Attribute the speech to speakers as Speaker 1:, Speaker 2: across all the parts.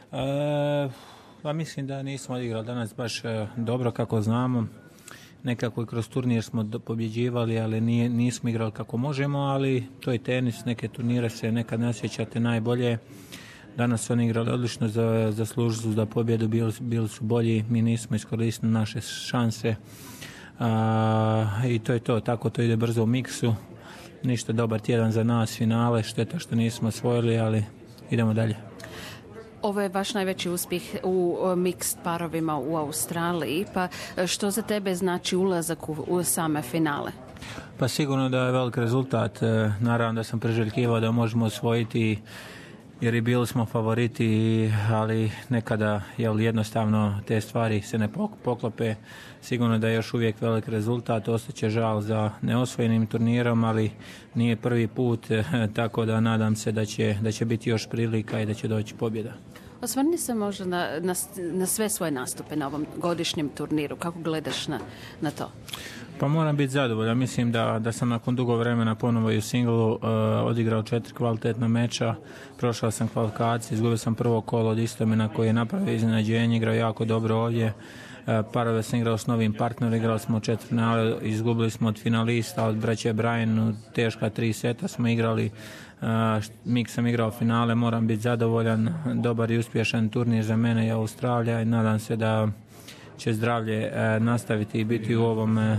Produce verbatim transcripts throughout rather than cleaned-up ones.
Speaker 1: E, pa mislim da nismo odigrali danas baš e, dobro kako znamo. Nekako i kroz turnir smo pobjeđivali, ali nije, nismo igrali kako možemo, ali to je tenis, neke turnire se nekad ne sjećate najbolje. Danas su oni igrali odlično, za, zaslužili za pobjedu, bili, bili su bolji, mi nismo iskoristili naše šanse. A, i to je to, tako to ide brzo u miksu. Ništa, dobar tjedan za nas, finale, šteta što nismo osvojili, ali idemo dalje.
Speaker 2: Ovo je vaš najveći uspjeh u mixed parovima u Australiji, pa što za tebe znači ulazak u, u same finale?
Speaker 1: Pa sigurno da je velik rezultat, naravno da sam priželjkivao da možemo osvojiti, jer i bili smo favoriti, ali nekada jel, jednostavno te stvari se ne poklope. Sigurno da je još uvijek velik rezultat, ostaće žal za neosvojenim turnirom, ali nije prvi put, tako da nadam se da će, da će biti još prilika i da će doći pobjeda.
Speaker 2: Osvrni se možda na, na, na sve svoje nastupe na ovom godišnjem turniru. Kako gledaš na, na to?
Speaker 1: Pa moram biti zadovoljan. Mislim da, da sam nakon dugo vremena ponovo i u singlu uh, odigrao četiri kvalitetna meča. Prošao sam kvalifikacije, izgubio sam prvo kolo od Istomina koji je napravio iznenađenje, igrao jako dobro ovdje. Uh, parove sam igrao s novim partnerom, igrali smo četvrtfinale, izgubili smo od finalista, od braće Brian, teška tri seta smo igrali. Uh, Mik sam igrao finale, moram biti zadovoljan, dobar i uspješan turnir za mene i Australija i nadam se da će zdravlje e, nastaviti i biti u ovom e,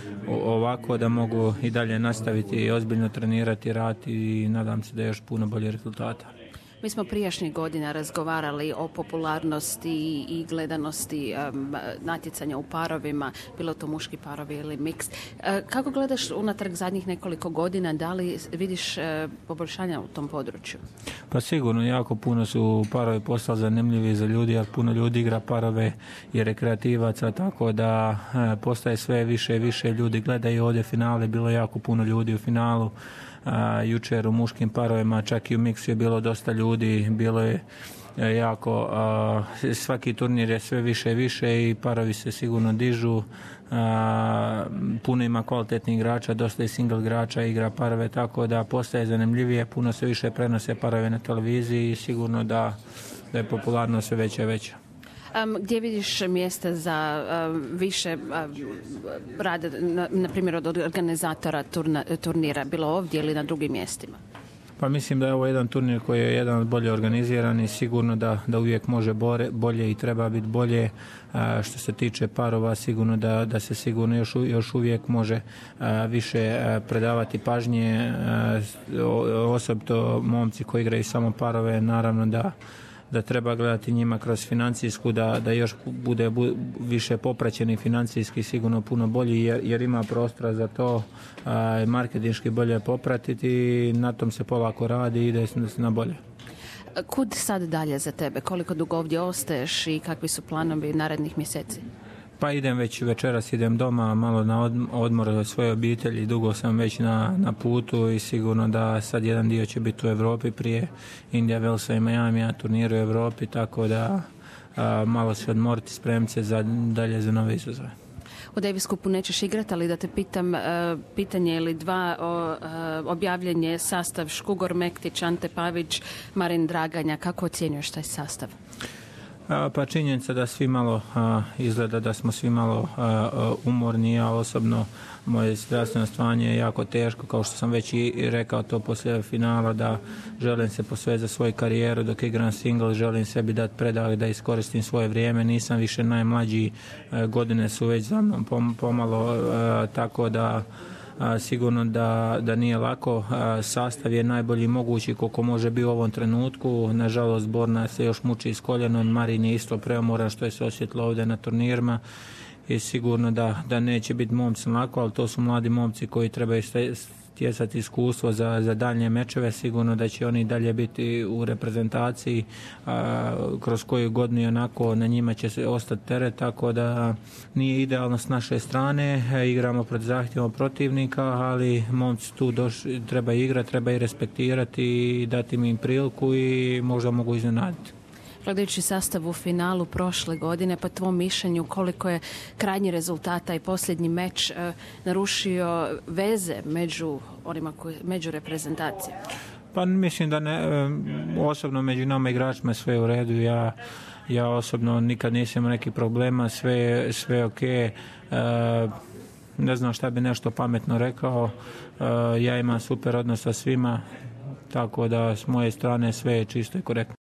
Speaker 1: ovako da mogu i dalje nastaviti i ozbiljno trenirati, raditi i nadam se da je još puno bolje rezultata.
Speaker 2: Mi smo prijašnjih godina razgovarali o popularnosti i gledanosti um, natjecanja u parovima, bilo to muški parovi ili mix. Uh, kako gledaš unatrag zadnjih nekoliko godina, da li vidiš uh, poboljšanja u tom području?
Speaker 1: Pa sigurno, jako puno su parovi postali zanimljivi za ljudi, jer puno ljudi igra parove i rekreativaca, tako da uh, postaje sve više i više ljudi gledaju ovdje finale, bilo jako puno ljudi u finalu. A, jučer u muškim parovima, čak i u miksu je bilo dosta ljudi, bilo je jako, a, svaki turnir je sve više i više i parovi se sigurno dižu, a, puno ima kvalitetnih igrača, dosta i single igrača igra parove, tako da postaje zanimljivije, puno se više prenose parove na televiziji i sigurno da, da je popularnost sve veća i veća.
Speaker 2: Um, gdje vidiš mjesta za um, više um, rada, na, na primjer od organizatora turna, turnira, bilo ovdje ili na drugim mjestima?
Speaker 1: Pa mislim da je ovo jedan turnir koji je jedan od bolje organiziran i sigurno da, da uvijek može bore, bolje i treba biti bolje. A, što se tiče parova, sigurno da, da se sigurno još, još uvijek može a, više a, predavati pažnje, a, osobito momci koji igraju samo parove, naravno da da treba gledati njima kroz financijsku, da, da još bude bu, više popraćeni financijski, sigurno puno bolji, jer, jer ima prostora za to, a, marketinški bolje popratiti i na tom se polako radi i ide na bolje.
Speaker 2: Kud sad dalje za tebe? Koliko dugo ovdje ostaješ i kakvi su planovi narednih mjeseci?
Speaker 1: Pa idem već večeras, idem doma malo na odmor svoje obitelji, dugo sam već na, na putu i sigurno da sad jedan dio će biti u Europi prije Indija, Velsa i Miami, a turnir u Europi, tako da a, malo se odmoriti, spremiti se za, dalje za nove izazove.
Speaker 2: U Davis Cupu nećeš igrati, ali da te pitam uh, pitanje ili dva o, uh, objavljen je sastav Škugor Mektić, Ante Pavić, Marin Draganja. Kako ocjenjuješ taj sastav?
Speaker 1: A, pa činjenica da svi malo a, izgleda da smo svi malo a, a, umorni, ja osobno moje zdravstveno stanje je jako teško, kao što sam već i rekao to poslije finala, da želim se posvetiti za svoju karijeru dok igram single, želim sebi dati predah da iskoristim svoje vrijeme, nisam više najmlađi, a, godine su već za mnom pom, pomalo, a, tako da A, sigurno da, da nije lako, a, sastav je najbolji mogući koliko može biti u ovom trenutku, nažalost zborna se još muči s koljenom, Marin je isto preumoran što je se osjetilo ovdje na turnirima i sigurno da, da neće biti momci lako, ali to su mladi momci koji trebaju stjecati iskustvo za, za daljnje mečeve, sigurno da će oni dalje biti u reprezentaciji, a, kroz koju godinu i onako na njima će se ostati teret, tako da nije idealno s naše strane, igramo pred zahtjevom protivnika, ali momci tu došli, treba igrati, treba i respektirati i dati im priliku i možda mogu iznenaditi.
Speaker 2: Gledajući sastav u finalu prošle godine, pa tvom mišljenju koliko je krajnji rezultata i posljednji meč e, narušio veze među onima koji, među reprezentacijama?
Speaker 1: Pa mislim da ne, osobno među nama igračima sve je u redu, ja, ja osobno nikad nisam imao nekih problema, sve, sve je ok, e, ne znam šta bi nešto pametno rekao, e, ja imam super odnos sa svima, tako da s moje strane sve je čisto i korektno.